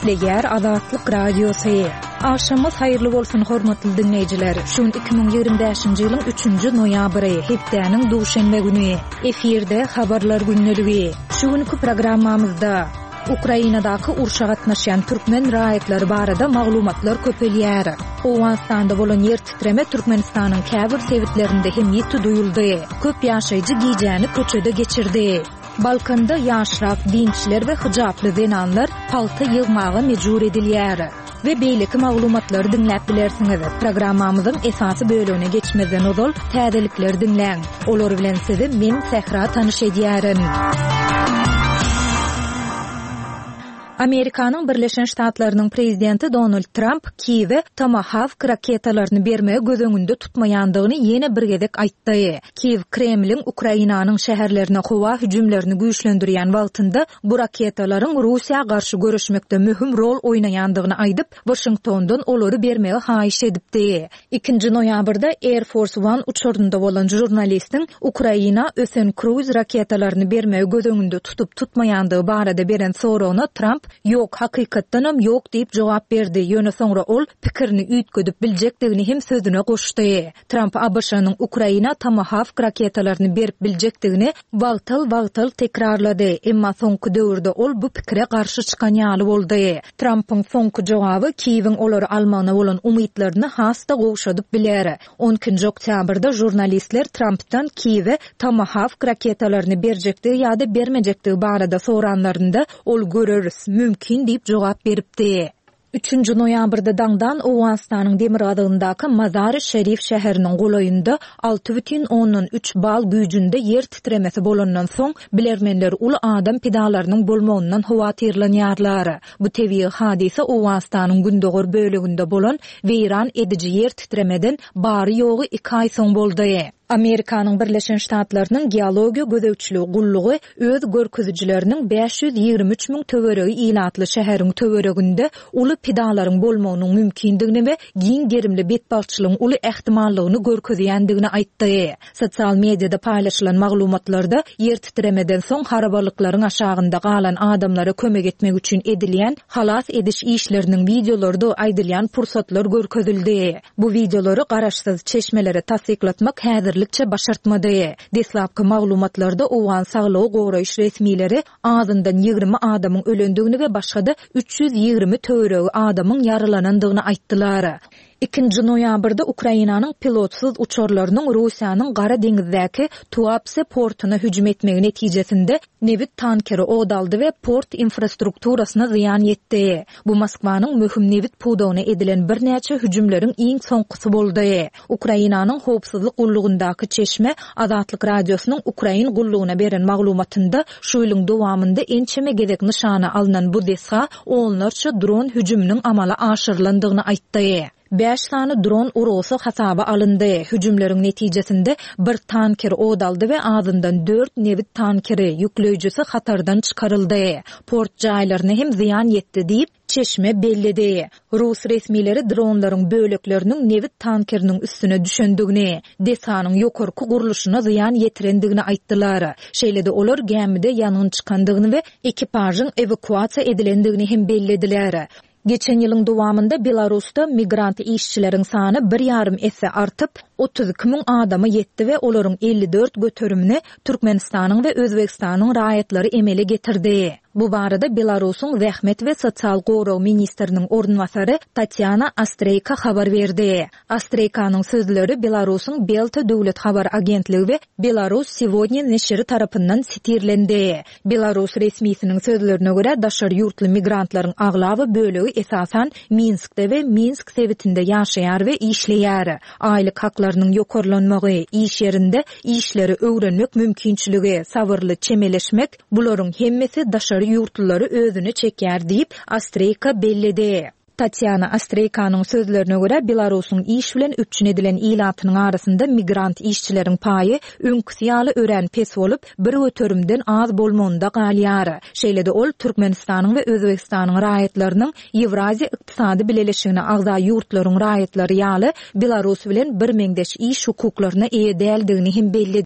Eşleýär Azatlyk radiosu. Akşamyz haýyrly bolsun hormatly dinleýijiler. Şun 2025-nji ýylyň 3-nji noýabry, hepdeniň duşanbe güni. Eferde habarlar günneligi. Şu günki programmamyzda Ukrainadaky urşa gatnaşan türkmen raýatlary barada maglumatlar köpelýär. Owganstanda bolan ýer titreme Türkmenistanyň käbir sewitlerinde hem ýeti duýuldy. Köp ýaşaýjy giýjäni köçede geçirdi. Balkanda ýaşrak dinçler we hijaply zenanlar palta ýygmaga mejbur edilýär. Ve beýleki maglumatlary dinläp bilersiňiz. Programmamyzyň esasy bölügine geçmeden ozal täzelikler dinläň. Olar bilen sizi men Sehra tanyş edýärim. Amerikanyň Birleşen Ştatlarynyň prezidenti Donald Trump Kiýewe Tomahawk raketalaryny bermegi gözüňünde tutmaýandygyny ýene bir gezek aýtdy. Kiýew Kremliň Ukrainanyň şäherlerine howa hüjümlerini güýçlendirýän wagtynda bu raketalaryň Russiýa garşy görüşmekde mühim rol oýnaýandygyny aýdyp, Washingtondan olary bermegi haýyş edipdi. 2-nji noýabrda Air Force One uçurunda bolan jurnalistiň Ukraina ösen cruise raketalaryny bermegi gözüňünde tutup tutmaýandygy barada beren soragyna Trump "Yok, hakykatdanam yok" diýip jogap berdi. Ýöne soňra ol pikirini üýtgedip biljekdigini hem sözüne goşdy. Trump ABŞ-nyň Ukraina Tomahawk raketalaryny berip biljekdigini wagtal tekrarlady. Emma soňky döwürde ol bu pikire garşy çykan ýaly boldy. Trumpyň soňky jogaby Kiýewiň olary almagyna bolan umytlaryny hasta gowşadyp biler. 10-nji oktýabrda jurnalistler Trumpdan Kiýewe Tomahawk raketalaryny berjektigi ýa-da bermejekdigi barada soranlarynda ol görürüz, mümkin diýip jogap beripdi. 3-nji noýabrda daňdan Owganstanyň Demirgazyňdaky Mazar-ı-Şerif şäheriniň golaýynda 6,3 bal güýjünde ýer titremesi bolandan soň bilermenler uly adam pedalarynyň bolmagyndan howatyrlanýarlar. Bu tebii hadise Owganstanyň gündögür bölегinde bolan weýran ediji ýer titremeden bary ýogy 2 aý soň boldy. Amerikanyň Birleşen Ştatlarynyň geologiýa gözegçiligi gullugy öz görkezijleriniň 523 000 töweregi ilatly şäheriň töwereginde uly pedalaryň bolmagynyň mümkindigini we giň gerimli betbalçylygyň uly ähtimallygyny görkezýändigini aýtdy. Sosial mediada paýlaşylan maglumatlarda ýer titremeden soň harabalyklaryň aşagynda galan adamlara kömek etmek üçin edilýän halas ediş işleriniň videolarynda aýdylýan pursatlar görkezildi. Bu videolary garaşsyz çeşmelere tasdiklatmak likçe başartmady. Deslapky maglumatlarda Owgan saglygy goraýyş resmileri azyndan 20 adamyň ölendigini we başga 320 töweregi adamyň yaralanandygyny aýtdylar. 2-nji noýabrda Ukrainanyň pilotsuz uçurlarynyň Russiýanyň Gara deňizdäki Tuapse portuna hüjüm etmegi netijesinde nevit tankeri ogdaldy we port infrastrukturasyna ziyan ýetdi. Bu Moskwanyň möhüm nevit pudawyna edilen bir näçe hüjümleriň iň soňkysy boldy. Ukrainanyň howpsuzlyk gullugyndaky çeşme Azatlyk radiosynyň Ukrain gullugyna beren maglumatynda şu ýylyň dowamında ençeme gezek nyşana alynan bu desha onlarça dron hüjüminiň amala aşyrylandygyny aýtdy. 5 sany dron urusy hasaba alındy. Hüjümleriň netijesinde bir tanker ogdaldy we azyndan 4 nevit tankeri ýükleýjisi hatardan çykaryldy. Port jaýlaryna hem ziyan ýetdi diýip çeşme bellidi. Rus resmileri dronlaryň bölekleriniň nevit tankeriniň üstüne düşendigini, desanyň ýokarky guruluşyna ziyan ýetirendigini aýtdylar. Şeýlede olar gemide ýanyň çykandygyny we ekipažyň evakuasiýa edilendigini hem bellediler. Geçen ýylyň dowamında Belarusda migrant işçileriň sany 1,5 esse artyp 32 000 adamy ýetdi we olaryň 54 götürümini Türkmenistanyň we Özbekistanyň raýatlary emele getirdi. Bu barada Belarusyň Zähmet we sosial goraw ministriniň ornwasary Tatyana Astreyka habar berdi. Astreykanyň sözleri Belarusyň Belta döwlet habar agentligi we Belarus Сегодня neşri tarapyndan sitirlendi. Belarus resmiýetiniň sözlerine görä daşary ýurtly migrantlaryň aglaby bölegi esasan Minskde we Minsk sewitinde ýaşaýar we işleýär. Aýlyk haklarynyň ýokarlanmagy, iş ýerinde işleri öwrenmek mümkinçiligi, sabırly çemeleşmek bularyň hemmesi daşary ýurtlary özüne çekýär diýip Astreyka bellidi. Tatyana Astreykanyň sözlerine görä Belarusyň iş bilen öpçün edilen ilatynyň arasynda migrant işçileriň paýy öňküsi ören pes bolup bir götürümden az bolmagynda galýar. Şeýlede ol Türkmenistanyň we Özbekistanyň raýatlarynyň Ewraziýa ykdysady bileleşigine agza ýurtlaryň raýatlary ýaly Belarus bilen bir meňdeş iş hukuklaryna eýe däldigini hem belli